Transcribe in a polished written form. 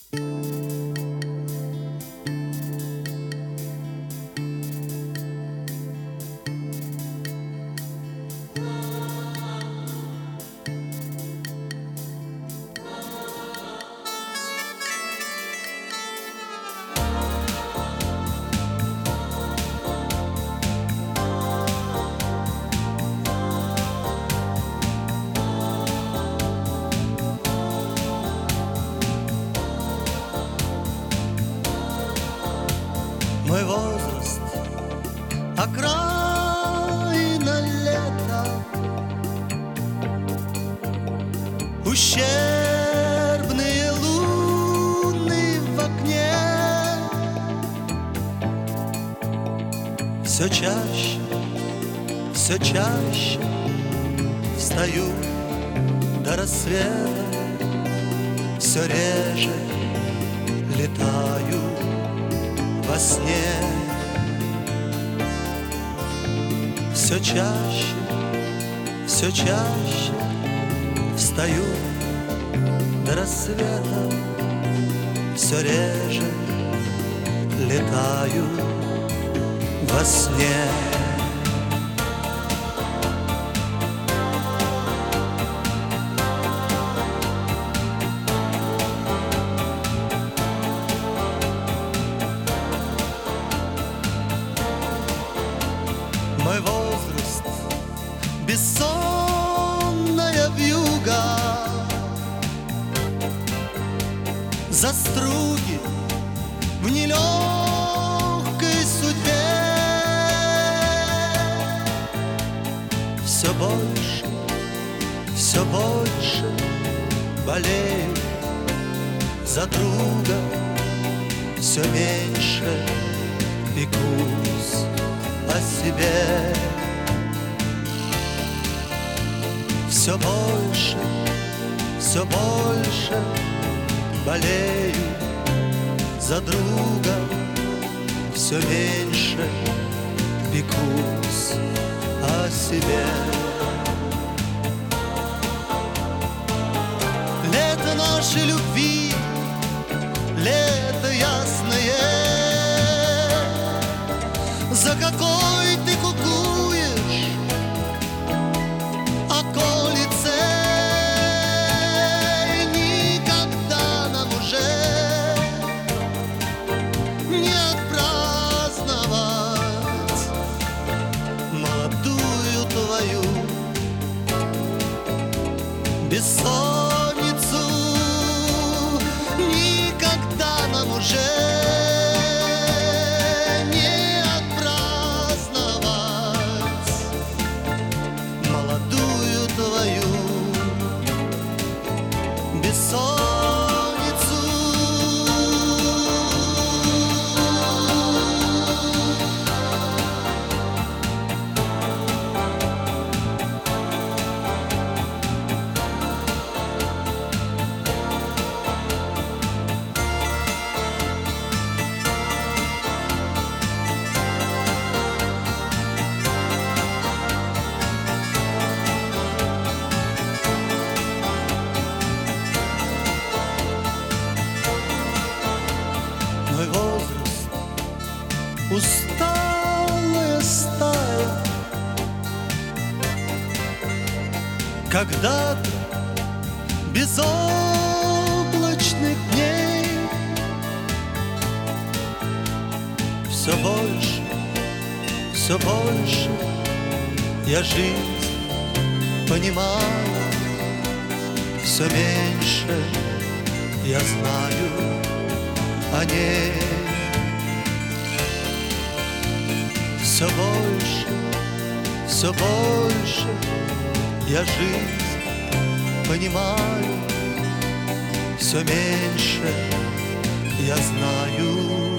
Мой возраст — окраина лета, ущербные луны в окне. Все чаще встаю до рассвета, все реже летаю во сне. Все чаще встаю до рассвета, все реже летаю во сне. Мой возраст — бессонная вьюга, заструги в нелегкой судьбе. Все больше болею за друга, все меньше пекусь о себе. Все больше болею за друга, все меньше пекусь о себе. Лето нашей любви, лето ясное, за какой ты кукуешь околице. Никогда нам уже не отпраздновать молодую твою бессонницу. Никогда нам уже бессонницу. Мой возраст — усталая стая, когда-то безоблачных дней. Все больше я жизнь понимаю, все меньше я знаю о ней. Все больше я жизнь понимаю, все меньше я знаю